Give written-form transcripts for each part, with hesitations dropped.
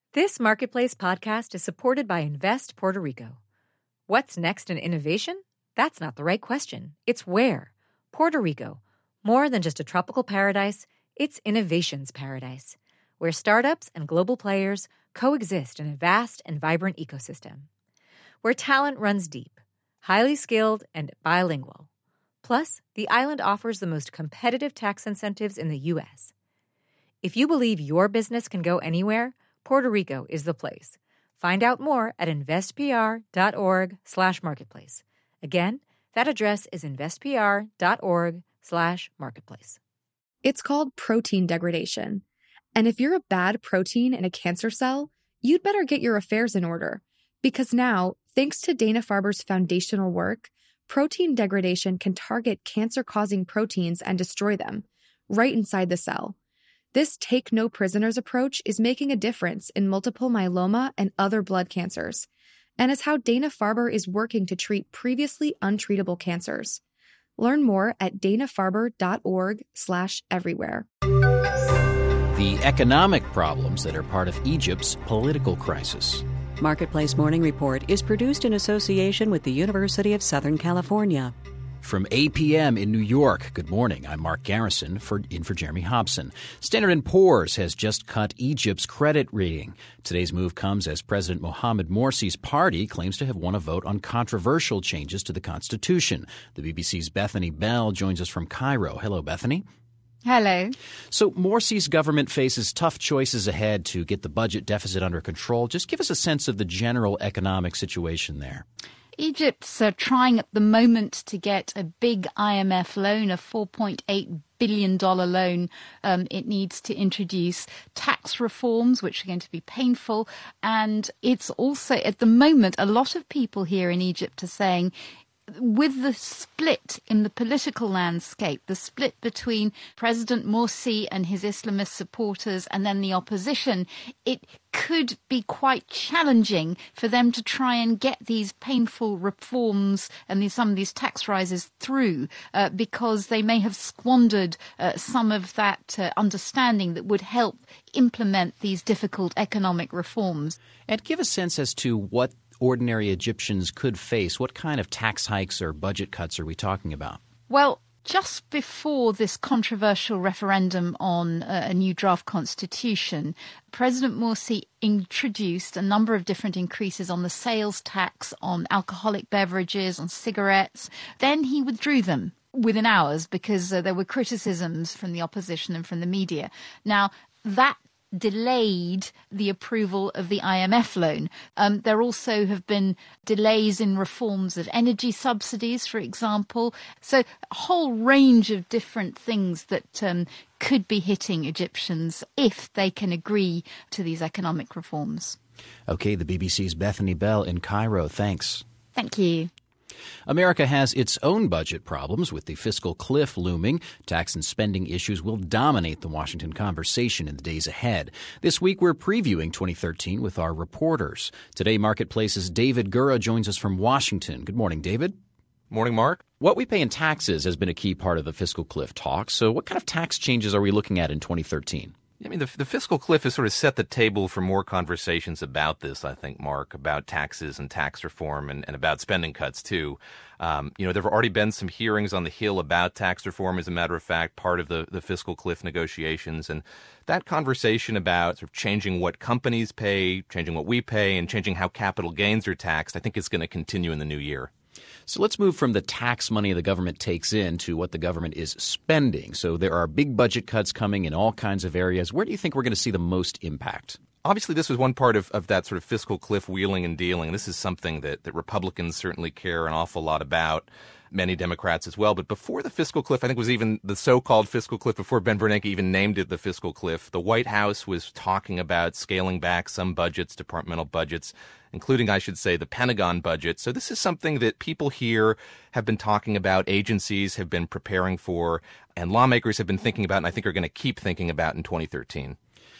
This Marketplace podcast is supported by Invest Puerto Rico. What's next in innovation? That's not the right question. It's where. Puerto Rico. More than just a tropical paradise, it's innovation's paradise, where startups and global players coexist in a vast and vibrant ecosystem. Where talent runs deep, highly skilled, and bilingual. Plus, the island offers the most competitive tax incentives in the U.S. If you believe your business can go anywhere, Puerto Rico is the place. Find out more at investpr.org/marketplace. Again, that address is investpr.org/marketplace. It's called protein degradation. And if you're a bad protein in a cancer cell, you'd better get your affairs in order. Because now, thanks to Dana-Farber's foundational work, protein degradation can target cancer-causing proteins and destroy them, right inside the cell. This take-no-prisoners approach is making a difference in multiple myeloma and other blood cancers, and is how Dana-Farber is working to treat previously untreatable cancers. Learn more at danafarber.org/everywhere. The economic problems that are part of Egypt's political crisis. Marketplace Morning Report is produced in association with the University of Southern California. From APM in New York, good morning. I'm Mark Garrison, in for Jeremy Hobson. Standard & Poor's has just cut Egypt's credit rating. Today's move comes as President Mohamed Morsi's party claims to have won a vote on controversial changes to the Constitution. The BBC's Bethany Bell joins us from Cairo. Hello, Bethany. Hello. So Morsi's government faces tough choices ahead to get the budget deficit under control. Just give us a sense of the general economic situation there. Egypt's trying at the moment to get a big IMF loan, a $4.8 billion loan. It needs to introduce tax reforms, which are going to be painful. And it's also, at the moment, a lot of people here in Egypt are saying, with the split in the political landscape, the split between President Morsi and his Islamist supporters and then the opposition, it could be quite challenging for them to try and get these painful reforms and some of these tax rises through because they may have squandered some of that understanding that would help implement these difficult economic reforms. And give a sense as to what ordinary Egyptians could face. What kind of tax hikes or budget cuts are we talking about? Well, just before this controversial referendum on a new draft constitution, President Morsi introduced a number of different increases on the sales tax, on alcoholic beverages, on cigarettes. Then he withdrew them within hours because there were criticisms from the opposition and from the media. Now, that delayed the approval of the IMF loan. There also have been delays in reforms of energy subsidies, for example. So a whole range of different things that could be hitting Egyptians if they can agree to these economic reforms. Okay, the BBC's Bethany Bell in Cairo. Thanks. Thank you. America has its own budget problems, with the fiscal cliff looming. Tax and spending issues will dominate the Washington conversation in the days ahead. This week, we're previewing 2013 with our reporters. Today, Marketplace's David Gura joins us from Washington. Good morning, David. Morning, Mark. What we pay in taxes has been a key part of the fiscal cliff talk. So what kind of tax changes are we looking at in 2013? I mean, the fiscal cliff has sort of set the table for more conversations about this, I think, Mark, about taxes and tax reform and about spending cuts, too. There have already been some hearings on the Hill about tax reform, as a matter of fact, part of the fiscal cliff negotiations. And that conversation about sort of changing what companies pay, changing what we pay, and changing how capital gains are taxed, I think is going to continue in the new year. So let's move from the tax money the government takes in to what the government is spending. So there are big budget cuts coming in all kinds of areas. Where do you think we're going to see the most impact? Obviously, this was one part of that sort of fiscal cliff wheeling and dealing. This is something that Republicans certainly care an awful lot about, many Democrats as well. But before the fiscal cliff, I think it was even the so-called fiscal cliff, before Ben Bernanke even named it the fiscal cliff, the White House was talking about scaling back some budgets, departmental budgets, including, I should say, the Pentagon budget. So this is something that people here have been talking about, agencies have been preparing for, and lawmakers have been thinking about, and I think are going to keep thinking about in 2013.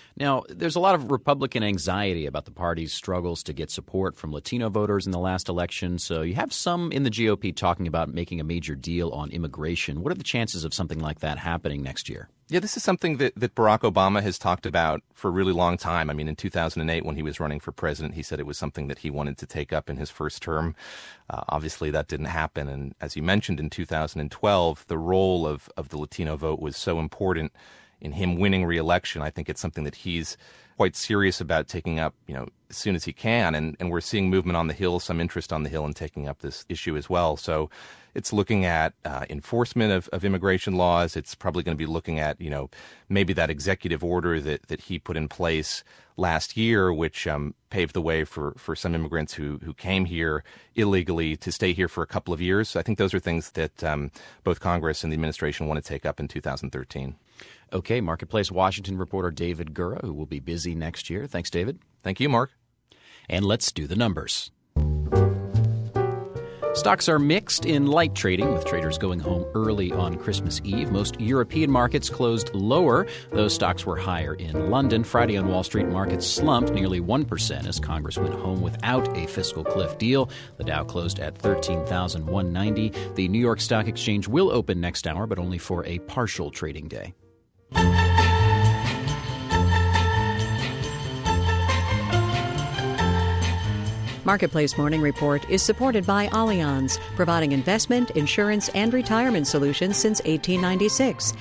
Now, there's a lot of Republican anxiety about the party's struggles to get support from Latino voters in the last election, so you have some in the GOP talking about making a major deal on immigration. What are the chances of something like that happening next year? Yeah, this is something that Barack Obama has talked about for a really long time. I mean, in 2008, when he was running for president, he said it was something that he wanted to take up in his first term. Obviously, that didn't happen. And as you mentioned, in 2012, the role of the Latino vote was so important in him winning re-election. I think it's something that he's quite serious about taking up, as soon as he can. And we're seeing movement on the Hill, some interest on the Hill in taking up this issue as well. So it's looking at enforcement of immigration laws. It's probably going to be looking at, maybe that executive order that he put in place last year, which paved the way for some immigrants who came here illegally to stay here for a couple of years. I think those are things that both Congress and the administration want to take up in 2013. Okay, Marketplace Washington reporter David Gura, who will be busy next year. Thanks, David. Thank you, Mark. And let's do the numbers. Stocks are mixed in light trading, with traders going home early on Christmas Eve. Most European markets closed lower. Those stocks were higher in London. Friday on Wall Street, markets slumped nearly 1% as Congress went home without a fiscal cliff deal. The Dow closed at 13,190. The New York Stock Exchange will open next hour, but only for a partial trading day. Marketplace Morning Report is supported by Allianz, providing investment, insurance, and retirement solutions since 1896.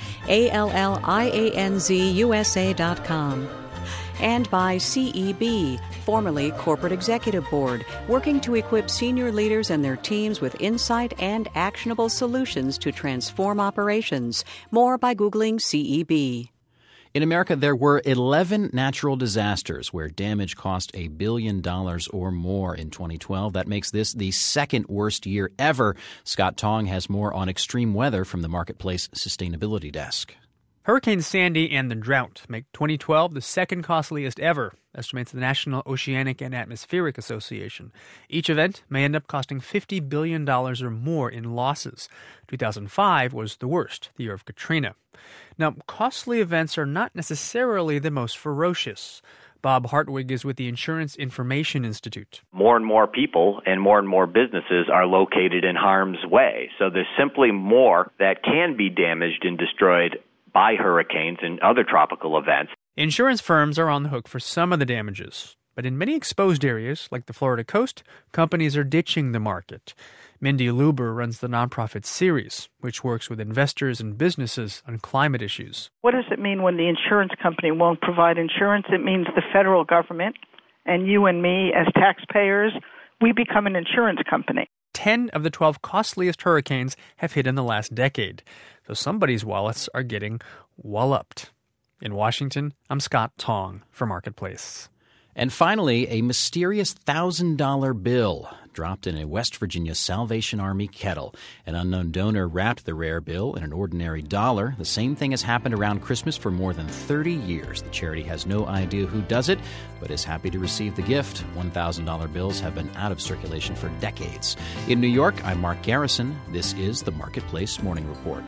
ALLIANZUSA.com. And by CEB, formerly Corporate Executive Board, working to equip senior leaders and their teams with insight and actionable solutions to transform operations. More by Googling CEB. In America, there were 11 natural disasters where damage cost $1 billion or more in 2012. That makes this the second worst year ever. Scott Tong has more on extreme weather from the Marketplace Sustainability Desk. Hurricane Sandy and the drought make 2012 the second costliest ever, estimates the National Oceanic and Atmospheric Association. Each event may end up costing $50 billion or more in losses. 2005 was the worst, the year of Katrina. Now, costly events are not necessarily the most ferocious. Bob Hartwig is with the Insurance Information Institute. More and more people and more businesses are located in harm's way. So there's simply more that can be damaged and destroyed by hurricanes and other tropical events. Insurance firms are on the hook for some of the damages. But in many exposed areas, like the Florida coast, companies are ditching the market. Mindy Luber runs the nonprofit Ceres, which works with investors and businesses on climate issues. What does it mean when the insurance company won't provide insurance? It means the federal government and you and me as taxpayers, we become an insurance company. 10 of the 12 costliest hurricanes have hit in the last decade. So somebody's wallets are getting walloped. In Washington, I'm Scott Tong for Marketplace. And finally, a mysterious $1,000 bill dropped in a West Virginia Salvation Army kettle. An unknown donor wrapped the rare bill in an ordinary dollar. The same thing has happened around Christmas for more than 30 years. The charity has no idea who does it, but is happy to receive the gift. $1,000 bills have been out of circulation for decades. In New York, I'm Mark Garrison. This is the Marketplace Morning Report.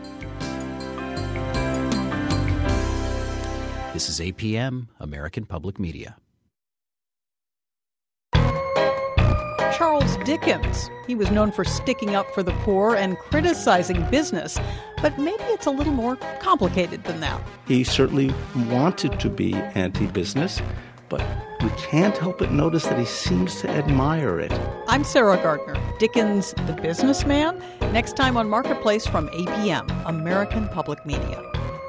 This is APM, American Public Media. Charles Dickens. He was known for sticking up for the poor and criticizing business, but maybe it's a little more complicated than that. He certainly wanted to be anti-business, but we can't help but notice that he seems to admire it. I'm Sarah Gardner, Dickens the businessman, next time on Marketplace from APM, American Public Media.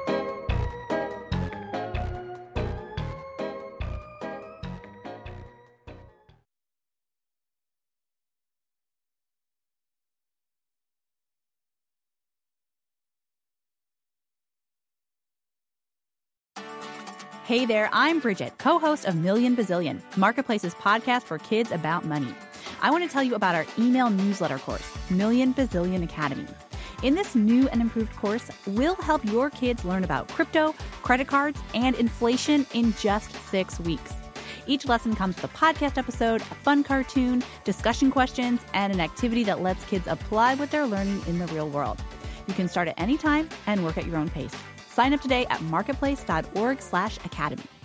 Hey there, I'm Bridget, co-host of Million Bazillion, Marketplace's podcast for kids about money. I want to tell you about our email newsletter course, Million Bazillion Academy. In this new and improved course, we'll help your kids learn about crypto, credit cards, and inflation in just 6 weeks. Each lesson comes with a podcast episode, a fun cartoon, discussion questions, and an activity that lets kids apply what they're learning in the real world. You can start at any time and work at your own pace. Sign up today at marketplace.org/academy.